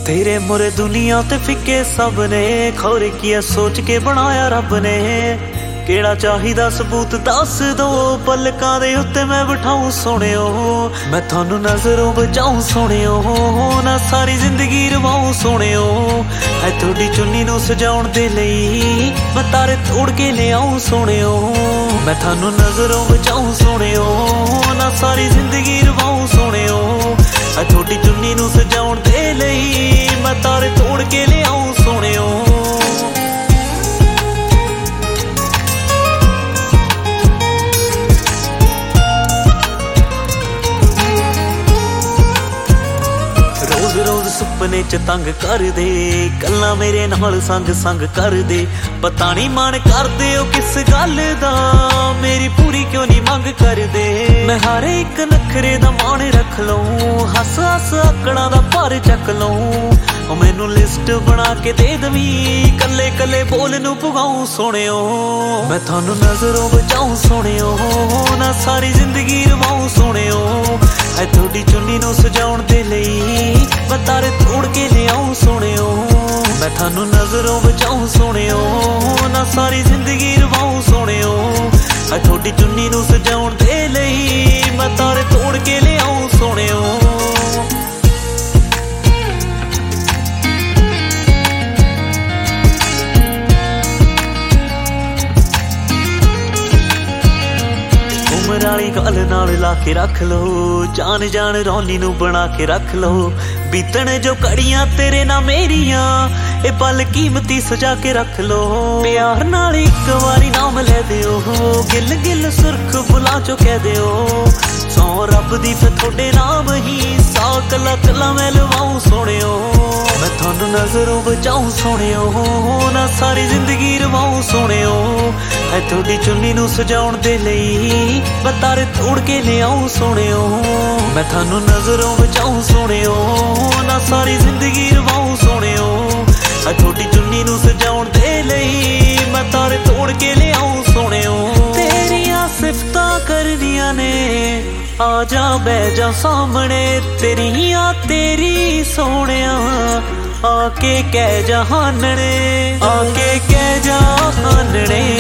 तेरे मुरे दुनिया ते फिके सब ने, खोरे किया सोच के बनाया रब ने। केड़ा चाहिदा सबूत दस दो, पलकां दे उत्ते मैं बिठाऊं सोहणियो। मैं थानू नजरों बचाऊं सोहणियो, ना सारी जिंदगी रवाऊं सोहणियो। है थोड़ी चुन्नी नू सजाउण दे लई मैं तारे तोड़ के ले आऊं सोहणियो। मैं थानू नजरों बचाऊं सोहणियो, ना सारी जिंदगी रवाऊं सोहणियो। है थोड़ी चुन्नी नू सजाउण दे लई मैं तारे तोड़ के ले आऊं सोहणियो। रोज रोज सुपने च तंग कर दे, गल्लां मेरे नाल संग संग कर दे। पता नहीं मन कर दे ओ किस गल दा, मेरी पूरी क्यों नहीं मंग कर दे। मैं हर एक नखरे दा मान रख लऊं, हस हस आकड़ा दा भार चक लऊं। मैनू लिस्ट बना के दे दवी, कल्ले कल्ले बोल नू पुगाऊं सोहणियो। मैं थानू नजरों बचाऊं सोहणियो, ना सारी जिंदगी रवाऊं सोहणियो। है थोड़ी चुन्नी नू सजाउण दे लई मैं तारे तोड़ के ले आऊं सोहणियो। मैं थानू नजरों बचाऊं सोहणियो, ना सारी जिंदगी रवाऊं सोहणियो। है थोड़ी चुन्नी नू सजाउण दे लई मैं तारे तोड़ के ले आऊं सोहणियो। उमर वाली गल नाल ला के रख लो, जान जान रौनी नू बना के रख लो। बीतण जो कड़ियां तेरे ना मेरियां, ए पल कीमती सजा के रख लो। प्यार नाल एक वारी नाम ले दियो, गिल गिल सुरख बुला चो कह दियो। सौ रब दी फिर थोड़े नाम ही, सा कला कला मैं लवाऊं सोहणियो। मैं थानू नजरों बचाऊं सोहणियो, ना सारी जिंदगी रवाऊं सोहणियो। है थोड़ी चुन्नी नू सजाउण दे लई मैं तारे तोड़ के ले आऊं सोहणियो। मैं थानू नजरों बचाऊं सोहणियो, ना सारी जिंदगी रवाऊं सोहणियो। है थोड़ी चुन्नी नू सजाउण दे लई मैं तारे तोड़ के ले आऊं सोहणियो। तेरियां सिफतां करदियां ने, आजा बह जा सामने। तेरियां तेरी सोहणिया, आके कह जहानने, आके कह जहानने।